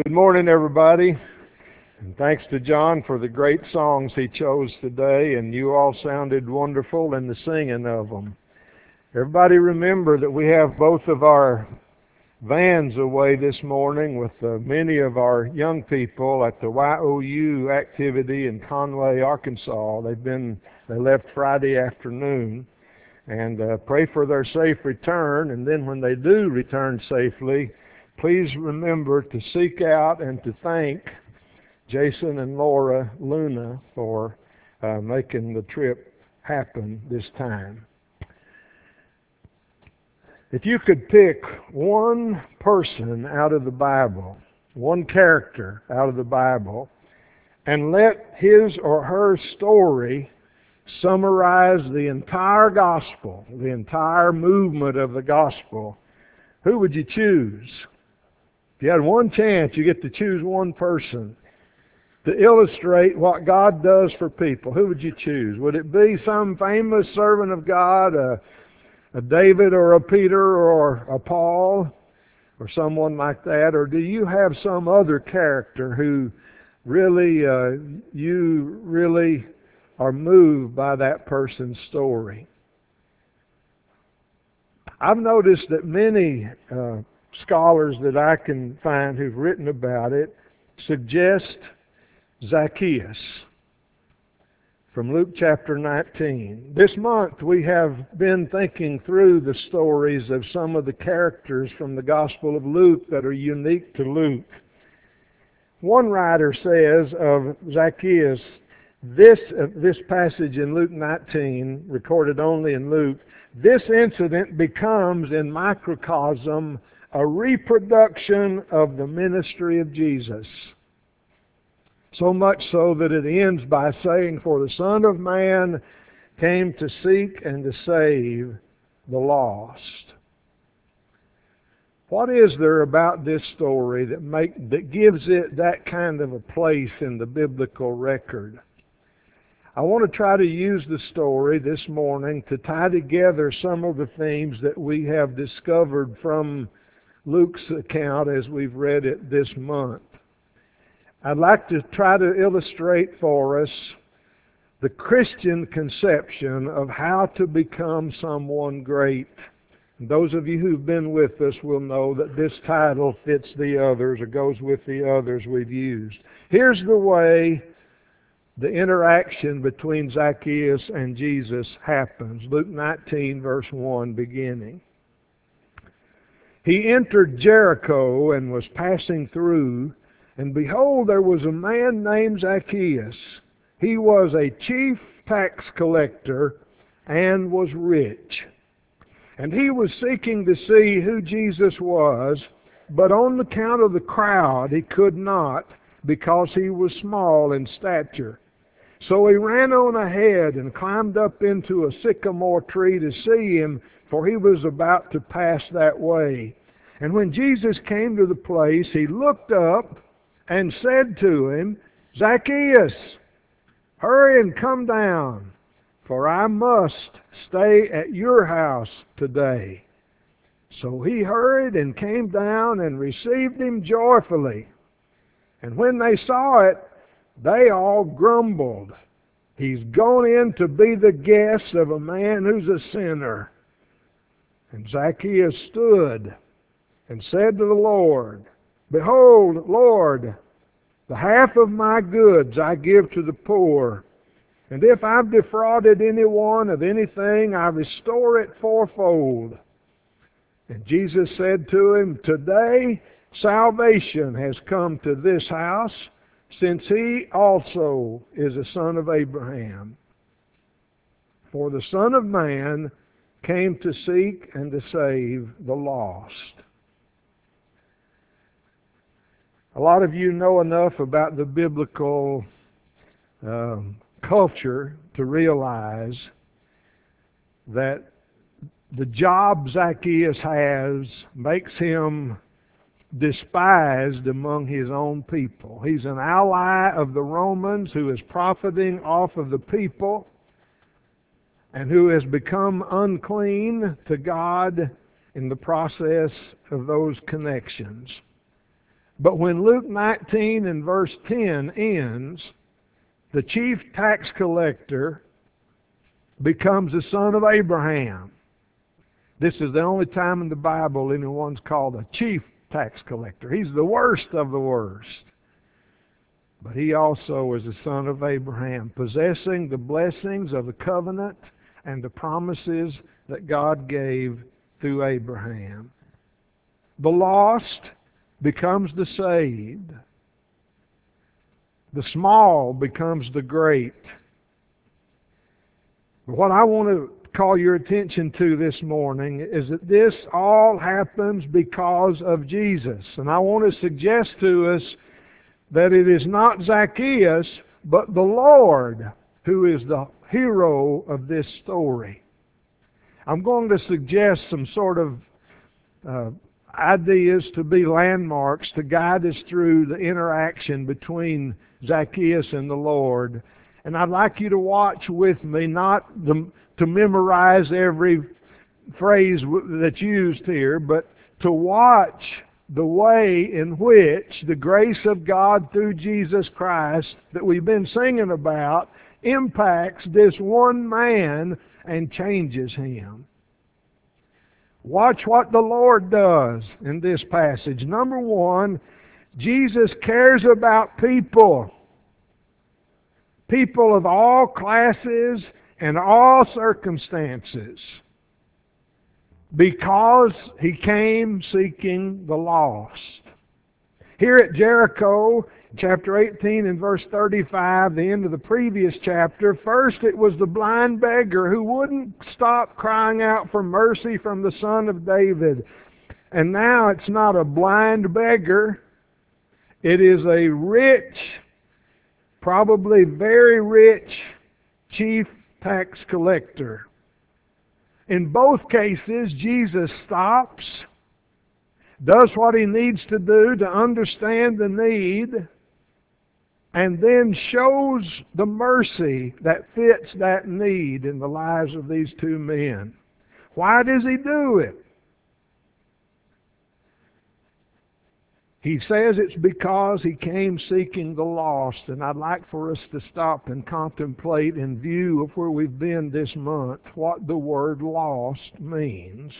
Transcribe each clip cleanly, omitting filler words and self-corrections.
Good morning, everybody. And thanks to John for the great songs he chose today, and you all sounded wonderful in the singing of them. Everybody remember that we have both of our vans away this morning with many of our young people at the YOU activity in Conway, Arkansas. They left Friday afternoon, and pray for their safe return. And then when they do return safely, please remember to seek out and to thank Jason and Laura Luna for making the trip happen this time. If you could pick one person out of the Bible, one character out of the Bible, and let his or her story summarize the entire gospel, the entire movement of the gospel, who would you choose? If you had one chance, you get to choose one person to illustrate what God does for people. Who would you choose? Would it be some famous servant of God, a David or a Peter or a Paul or someone like that? Or do you have some other character who really, you really are moved by that person's story? I've noticed that many scholars that I can find who've written about it suggest Zacchaeus from Luke chapter 19. This month we have been thinking through the stories of some of the characters from the Gospel of Luke that are unique to Luke. One writer says of Zacchaeus, this passage in Luke 19, recorded only in Luke, this incident becomes in microcosm a reproduction of the ministry of Jesus. So much so that it ends by saying, "For the Son of Man came to seek and to save the lost." What is there about this story that gives it that kind of a place in the biblical record? I want to try to use the story this morning to tie together some of the themes that we have discovered from Luke's account as we've read it this month. I'd like to try to illustrate for us the Christian conception of how to become someone great. And those of you who've been with us will know that this title fits the others or goes with the others we've used. Here's the way the interaction between Zacchaeus and Jesus happens. Luke 19, verse 1 beginning. He entered Jericho and was passing through, and behold, there was a man named Zacchaeus. He was a chief tax collector and was rich. And he was seeking to see who Jesus was, but on account of the crowd he could not, because he was small in stature. So he ran on ahead and climbed up into a sycamore tree to see him, for he was about to pass that way. And when Jesus came to the place, he looked up and said to him, "Zacchaeus, hurry and come down, for I must stay at your house today." So he hurried and came down and received him joyfully. And when they saw it, they all grumbled, "He's gone in to be the guest of a man who's a sinner." And Zacchaeus stood and said to the Lord, "Behold, Lord, the half of my goods I give to the poor, and if I've defrauded anyone of anything, I restore it fourfold." And Jesus said to him, "Today salvation has come to this house, since he also is a son of Abraham. For the Son of Man came to seek and to save the lost." A lot of you know enough about the biblical culture to realize that the job Zacchaeus has makes him despised among his own people. He's an ally of the Romans who is profiting off of the people and who has become unclean to God in the process of those connections. But when Luke 19 and verse 10 ends, the chief tax collector becomes the son of Abraham. This is the only time in the Bible anyone's called a chief tax collector. He's the worst of the worst. But he also is the son of Abraham, possessing the blessings of the covenant and the promises that God gave through Abraham. The lost becomes the saved. The small becomes the great. What I want to call your attention to this morning is that this all happens because of Jesus. And I want to suggest to us that it is not Zacchaeus, but the Lord who is the hero of this story. I'm going to suggest some sort of ideas to be landmarks to guide us through the interaction between Zacchaeus and the Lord. And I'd like you to watch with me, not to memorize every phrase that's used here, but to watch the way in which the grace of God through Jesus Christ that we've been singing about impacts this one man and changes him. Watch what the Lord does in this passage. Number one, Jesus cares about people. People of all classes and all circumstances. Because He came seeking the lost. Here at Jericho, chapter 18 and verse 35, the end of the previous chapter, first it was the blind beggar who wouldn't stop crying out for mercy from the Son of David. And now it's not a blind beggar. It is a rich, probably very rich, chief tax collector. In both cases, Jesus stops, does what He needs to do to understand the need, and then shows the mercy that fits that need in the lives of these two men. Why does He do it? He says it's because He came seeking the lost, and I'd like for us to stop and contemplate, in view of where we've been this month, what the word lost means.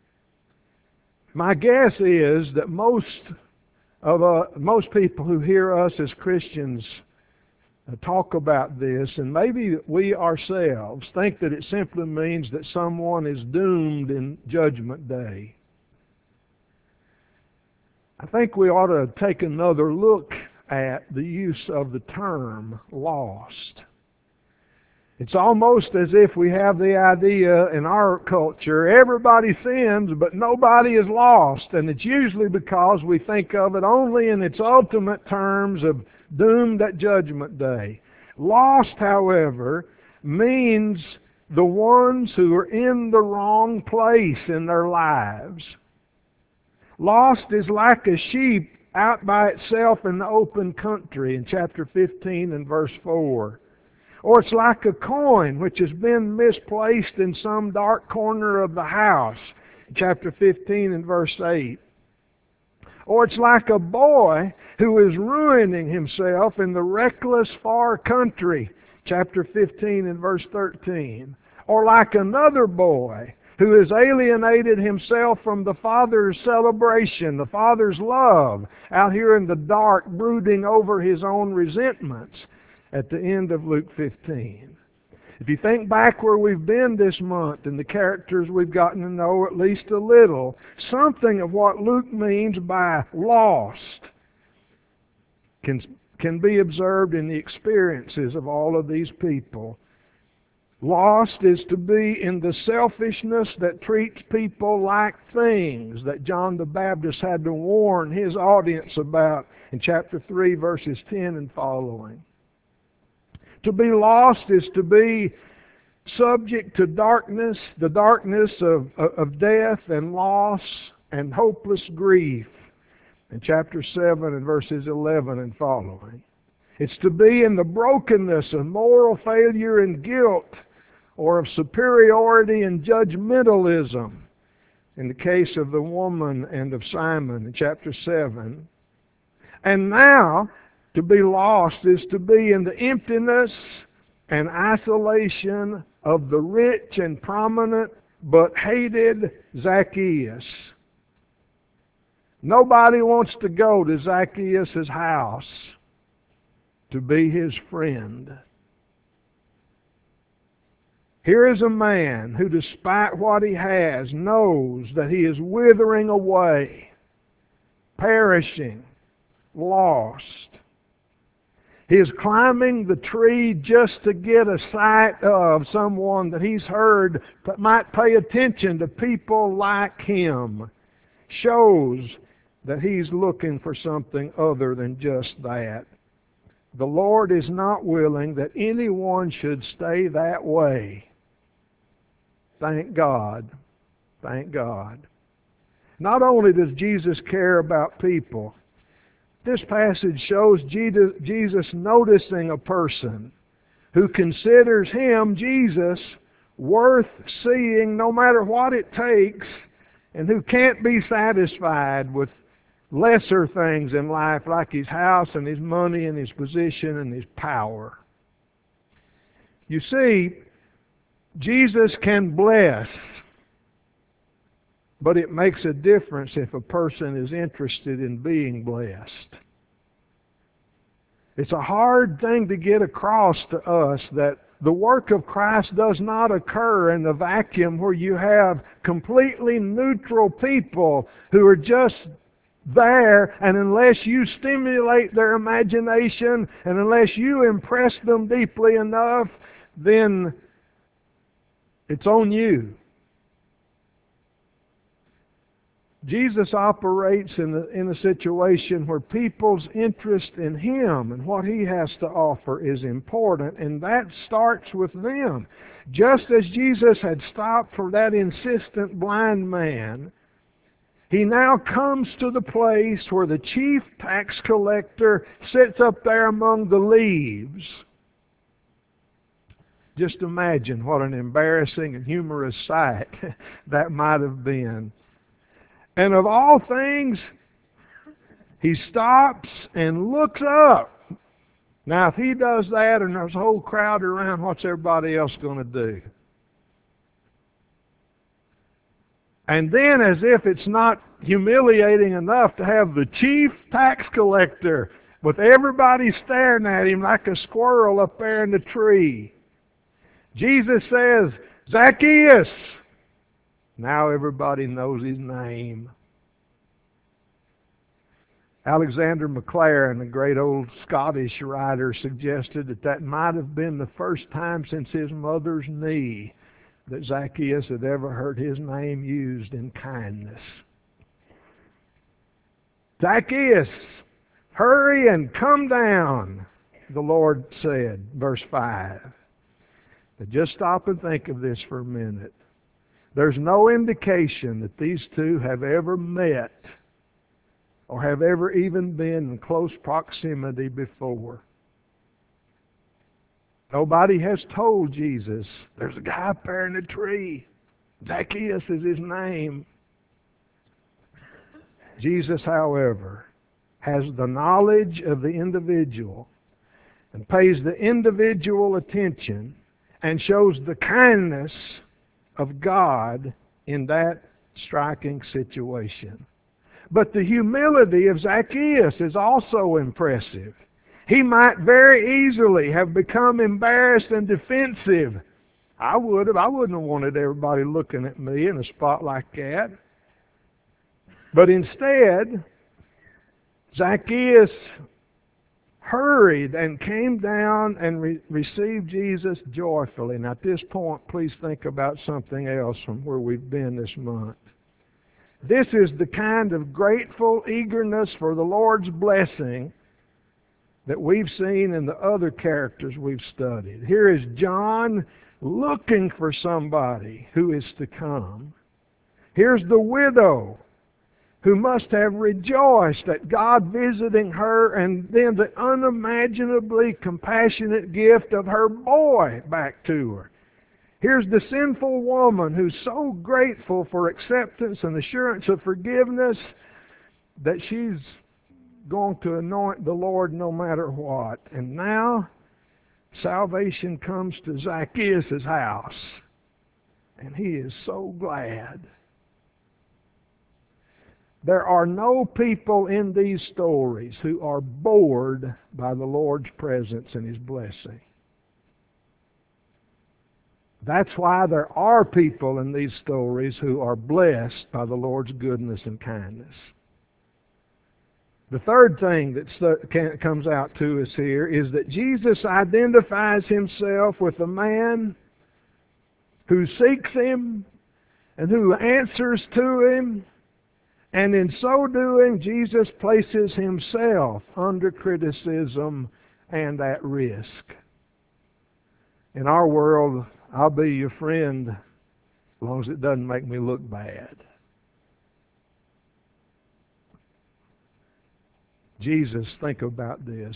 My guess is that most people who hear us as Christians talk about this, and maybe we ourselves think that it simply means that someone is doomed in Judgment Day. I think we ought to take another look at the use of the term lost. It's almost as if we have the idea in our culture, everybody sins, but nobody is lost. And it's usually because we think of it only in its ultimate terms of doomed at Judgment Day. Lost, however, means the ones who are in the wrong place in their lives. Lost is like a sheep out by itself in the open country in chapter 15 and verse 4. Or it's like a coin which has been misplaced in some dark corner of the house, chapter 15 and verse 8. Or it's like a boy who is ruining himself in the reckless far country, chapter 15 and verse 13. Or like another boy who has alienated himself from the Father's celebration, the Father's love, out here in the dark, brooding over his own resentments at the end of Luke 15. If you think back where we've been this month and the characters we've gotten to know at least a little, something of what Luke means by lost can be observed in the experiences of all of these people. Lost is to be in the selfishness that treats people like things that John the Baptist had to warn his audience about in chapter 3, verses 10 and following. To be lost is to be subject to darkness, the darkness of death and loss and hopeless grief in chapter 7 and verses 11 and following. It's to be in the brokenness of moral failure and guilt, or of superiority and judgmentalism in the case of the woman and of Simon in chapter 7. And now, to be lost is to be in the emptiness and isolation of the rich and prominent but hated Zacchaeus. Nobody wants to go to Zacchaeus' house to be his friend. Here is a man who, despite what he has, knows that he is withering away, perishing, lost. He is climbing the tree just to get a sight of someone that he's heard that might pay attention to people like him. Shows that he's looking for something other than just that. The Lord is not willing that anyone should stay that way. Thank God. Thank God. Not only does Jesus care about people, this passage shows Jesus noticing a person who considers him, Jesus, worth seeing no matter what it takes, and who can't be satisfied with lesser things in life like his house and his money and his position and his power. You see, Jesus can bless, but it makes a difference if a person is interested in being blessed. It's a hard thing to get across to us that the work of Christ does not occur in the vacuum where you have completely neutral people who are just there, and unless you stimulate their imagination and unless you impress them deeply enough, then it's on you. Jesus operates in a situation where people's interest in Him and what He has to offer is important, and that starts with them. Just as Jesus had stopped for that insistent blind man, He now comes to the place where the chief tax collector sits up there among the leaves. Just imagine what an embarrassing and humorous sight that might have been. And of all things, he stops and looks up. Now, if he does that and there's a whole crowd around, what's everybody else going to do? And then, as if it's not humiliating enough to have the chief tax collector with everybody staring at him like a squirrel up there in the tree, Jesus says, "Zacchaeus!" Now everybody knows his name. Alexander Maclaren, the great old Scottish writer, suggested that that might have been the first time since his mother's knee that Zacchaeus had ever heard his name used in kindness. "Zacchaeus, hurry and come down," the Lord said, verse 5. But just stop and think of this for a minute. There's no indication that these two have ever met or have ever even been in close proximity before. Nobody has told Jesus, "There's a guy up there in the tree. Zacchaeus is his name." Jesus, however, has the knowledge of the individual and pays the individual attention and shows the kindness of God in that striking situation. But the humility of Zacchaeus is also impressive. He might very easily have become embarrassed and defensive. I wouldn't have wanted everybody looking at me in a spot like that. But instead, Zacchaeus hurried and came down and received Jesus joyfully. Now at this point, please think about something else from where we've been this month. This is the kind of grateful eagerness for the Lord's blessing that we've seen in the other characters we've studied. Here is John looking for somebody who is to come. Here's the widow who must have rejoiced at God visiting her, and then the unimaginably compassionate gift of her boy back to her. Here's the sinful woman who's so grateful for acceptance and assurance of forgiveness that she's going to anoint the Lord no matter what. And now salvation comes to Zacchaeus' house. And he is so glad. There are no people in these stories who are bored by the Lord's presence and His blessing. That's why there are people in these stories who are blessed by the Lord's goodness and kindness. The third thing that comes out to us here is that Jesus identifies Himself with a man who seeks Him and who answers to Him. And in so doing, Jesus places Himself under criticism and at risk. In our world, I'll be your friend as long as it doesn't make me look bad. Jesus, think about this,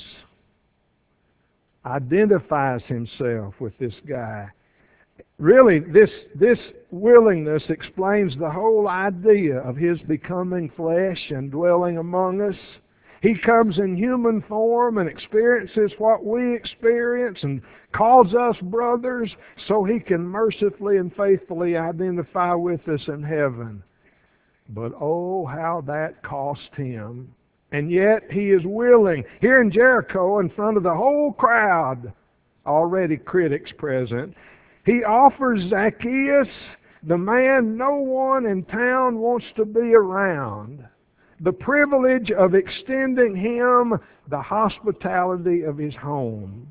identifies Himself with this guy. Really, this willingness explains the whole idea of His becoming flesh and dwelling among us. He comes in human form and experiences what we experience and calls us brothers so He can mercifully and faithfully identify with us in heaven. But oh, how that cost Him. And yet He is willing. Here in Jericho, in front of the whole crowd, already critics present, He offers Zacchaeus, the man no one in town wants to be around, the privilege of extending him the hospitality of his home.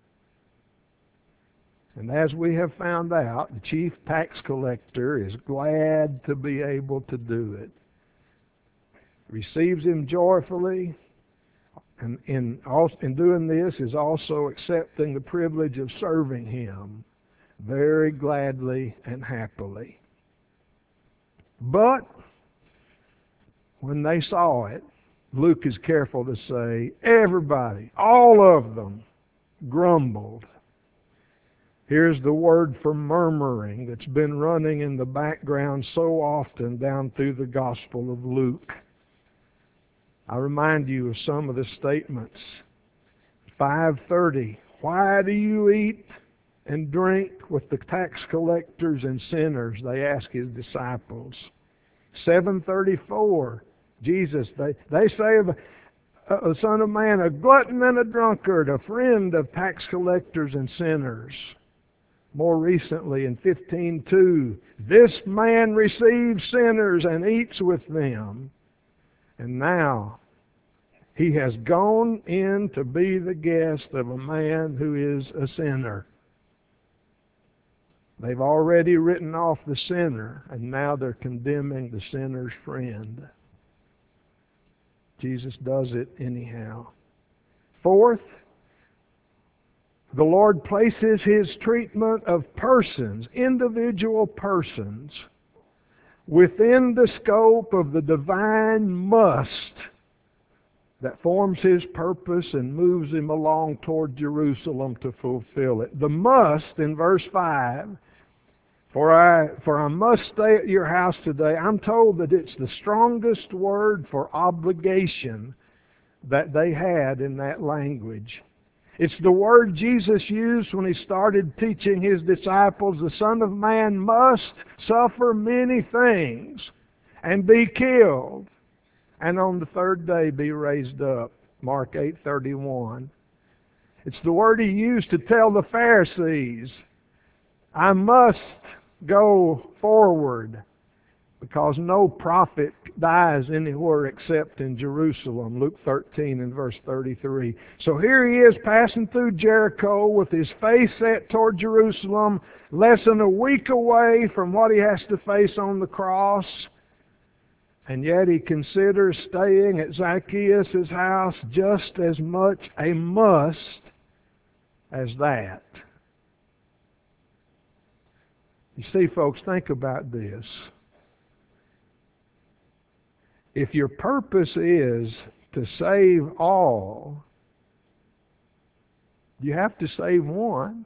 And as we have found out, the chief tax collector is glad to be able to do it. Receives him joyfully, and in doing this is also accepting the privilege of serving him very gladly and happily. But when they saw it, Luke is careful to say, everybody, all of them, grumbled. Here's the word for murmuring that's been running in the background so often down through the Gospel of Luke. I remind you of some of the statements. 5:30, why do you eat and drink with the tax collectors and sinners? They ask His disciples. 7:34, Jesus, they say of the Son of Man, a glutton and a drunkard, a friend of tax collectors and sinners. More recently in 15:2, this man receives sinners and eats with them. And now he has gone in to be the guest of a man who is a sinner. They've already written off the sinner, and now they're condemning the sinner's friend. Jesus does it anyhow. Fourth, the Lord places His treatment of persons, individual persons, within the scope of the divine must that forms His purpose and moves Him along toward Jerusalem to fulfill it. The must in verse 5, for I must stay at your house today. I'm told that it's the strongest word for obligation that they had in that language. It's the word Jesus used when He started teaching His disciples, the Son of Man must suffer many things and be killed, and on the third day be raised up. Mark 8:31. It's the word He used to tell the Pharisees, I must go forward because no prophet dies anywhere except in Jerusalem. Luke 13 and verse 33. So here He is passing through Jericho with His face set toward Jerusalem, less than a week away from what He has to face on the cross. And yet He considers staying at Zacchaeus' house just as much a must as that. You see, folks, think about this. If your purpose is to save all, you have to save one.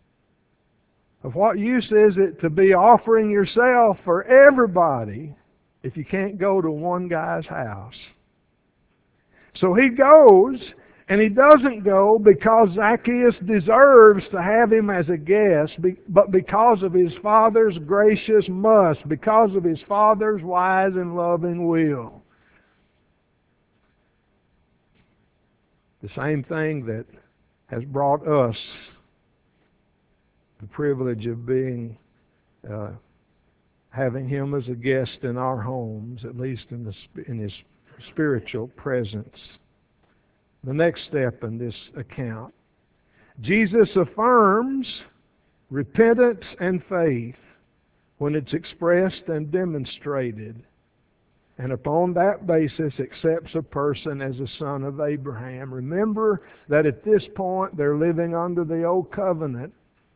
Of what use is it to be offering yourself for everybody if you can't go to one guy's house? So he goes, and he doesn't go because Zacchaeus deserves to have him as a guest, but because of his Father's gracious must, because of his Father's wise and loving will. The same thing that has brought us the privilege of having him as a guest in our homes, at least in his spiritual presence. The next step in this account, Jesus affirms repentance and faith when it's expressed and demonstrated, and upon that basis accepts a person as a son of Abraham. Remember that at this point they're living under the old covenant.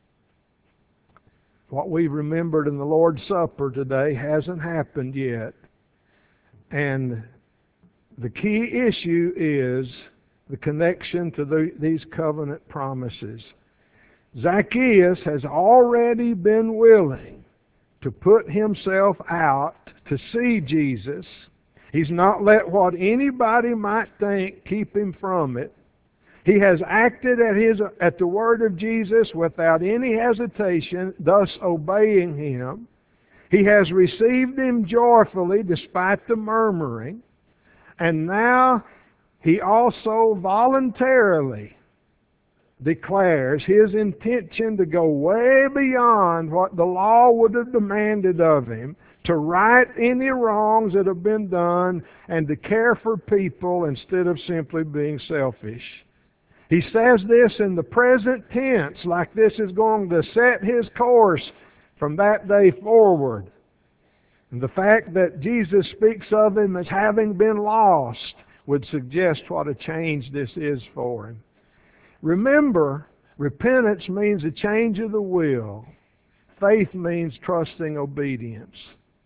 What we remembered in the Lord's Supper today hasn't happened yet. And the key issue is the connection to these covenant promises. Zacchaeus has already been willing to put himself out to see Jesus. He's not let what anybody might think keep him from it. He has acted at the word of Jesus without any hesitation, thus obeying him. He has received him joyfully despite the murmuring. And now he also voluntarily declares his intention to go way beyond what the law would have demanded of him, to right any wrongs that have been done, and to care for people instead of simply being selfish. He says this in the present tense, like this is going to set his course from that day forward. And the fact that Jesus speaks of him as having been lost would suggest what a change this is for him. Remember, repentance means a change of the will. Faith means trusting obedience.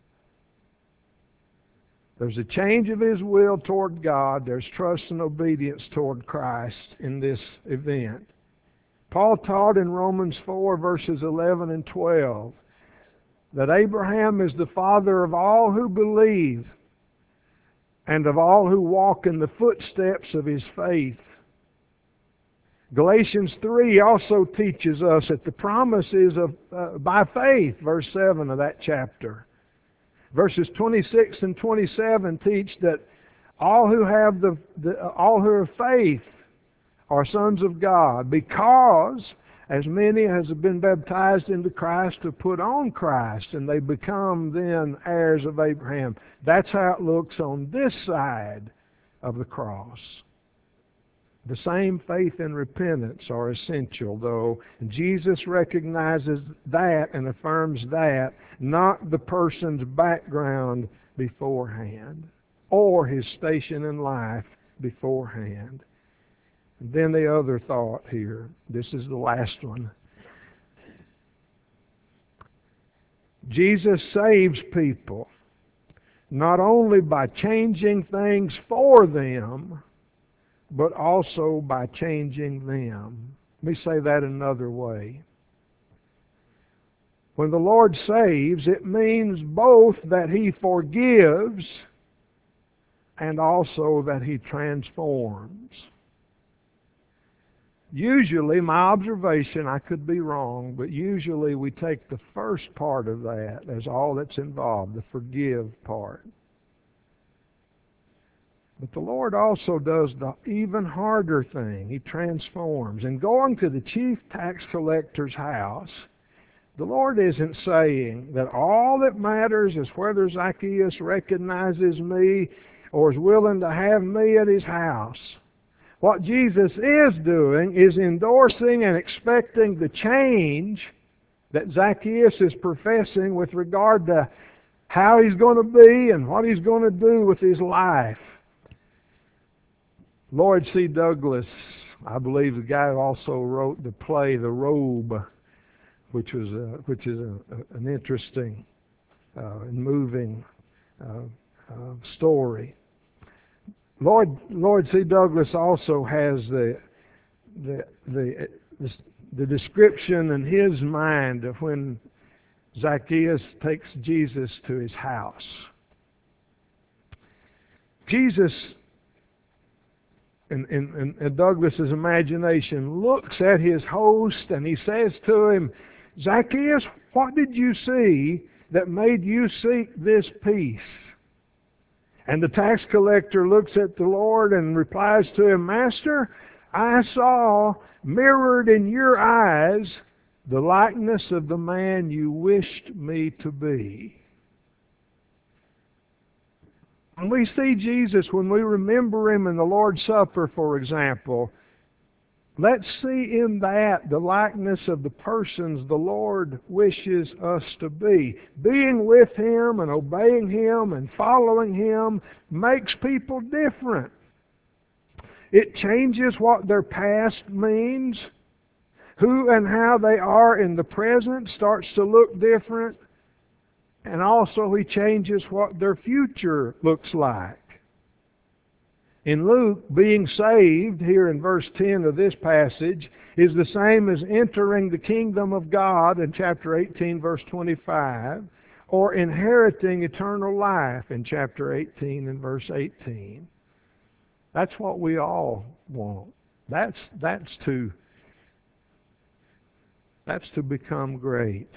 There's a change of his will toward God. There's trust and obedience toward Christ in this event. Paul taught in Romans 4, verses 11 and 12, that Abraham is the father of all who believe and of all who walk in the footsteps of his faith. Galatians 3 also teaches us that the promise is by faith, verse 7 of that chapter. Verses 26 and 27 teach that all who have all who have faith are sons of God, because as many as have been baptized into Christ have put on Christ, and they become then heirs of Abraham. That's how it looks on this side of the cross. The same faith and repentance are essential, though. Jesus recognizes that and affirms that, not the person's background beforehand or his station in life beforehand. And then the other thought here, this is the last one. Jesus saves people not only by changing things for them, but also by changing them. Let me say that another way. When the Lord saves, it means both that He forgives and also that He transforms. Usually, my observation, I could be wrong, but usually we take the first part of that as all that's involved, the forgive part. But the Lord also does the even harder thing. He transforms. And going to the chief tax collector's house, the Lord isn't saying that all that matters is whether Zacchaeus recognizes me or is willing to have me at his house. What Jesus is doing is endorsing and expecting the change that Zacchaeus is professing with regard to how he's going to be and what he's going to do with his life. Lloyd C. Douglas, I believe the guy who also wrote the play The Robe, which is an interesting and moving story. Lloyd C. Douglas also has the description in his mind of when Zacchaeus takes Jesus to his house. Jesus, in Douglas's imagination, looks at his host and he says to him, Zacchaeus, what did you see that made you seek this peace? And the tax collector looks at the Lord and replies to him, Master, I saw mirrored in your eyes the likeness of the man you wished me to be. When we see Jesus, when we remember Him in the Lord's Supper, for example, let's see in that the likeness of the persons the Lord wishes us to be. Being with Him and obeying Him and following Him makes people different. It changes what their past means. Who and how they are in the present starts to look different. And also He changes what their future looks like. In Luke, being saved, here in verse 10 of this passage, is the same as entering the kingdom of God in chapter 18, verse 25, or inheriting eternal life in chapter 18 and verse 18. That's what we all want. That's to become great.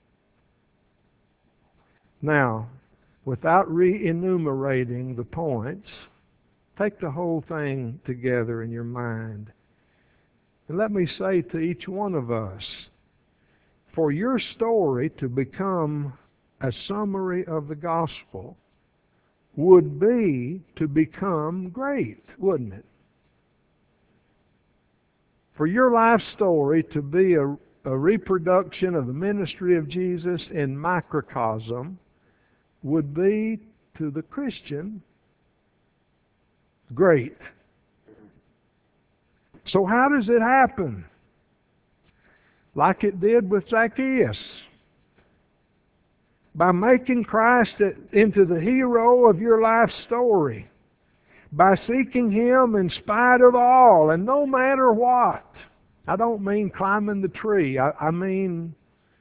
Now, without re-enumerating the points, take the whole thing together in your mind. And let me say to each one of us, for your story to become a summary of the gospel would be to become great, wouldn't it? For your life story to be a reproduction of the ministry of Jesus in microcosm would be, to the Christian, great. So how does it happen? Like it did with Zacchaeus. By making Christ into the hero of your life story. By seeking Him in spite of all and no matter what. I don't mean climbing the tree. I mean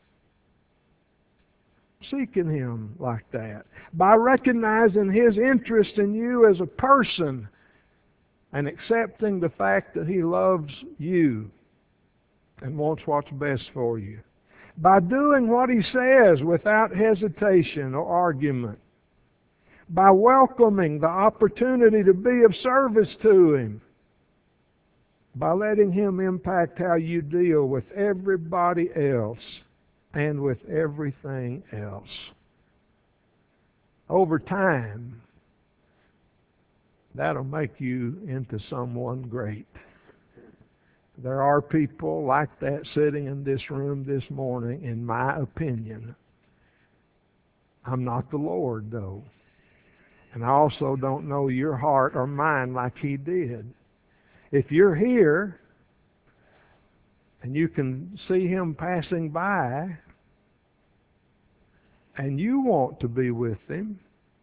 seeking Him like that. By recognizing His interest in you as a person and accepting the fact that He loves you and wants what's best for you. By doing what He says without hesitation or argument. By welcoming the opportunity to be of service to Him. By letting Him impact how you deal with everybody else and with everything else. Over time, that'll make you into someone great. There are people like that sitting in this room this morning, in my opinion. I'm not the Lord, though. And I also don't know your heart or mine like He did. If you're here and you can see Him passing by and you want to be with Him,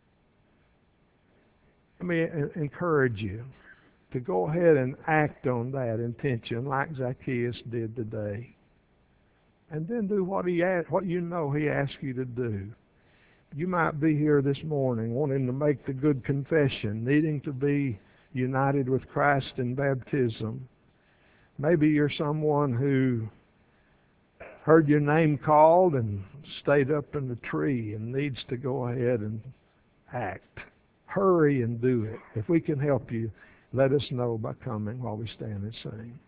let me encourage you to go ahead and act on that intention like Zacchaeus did today. And then do what you know He asked you to do. You might be here this morning wanting to make the good confession, needing to be united with Christ in baptism. Maybe you're someone who heard your name called and stayed up in the tree and needs to go ahead and act. Hurry and do it. If we can help you, let us know by coming while we stand and sing.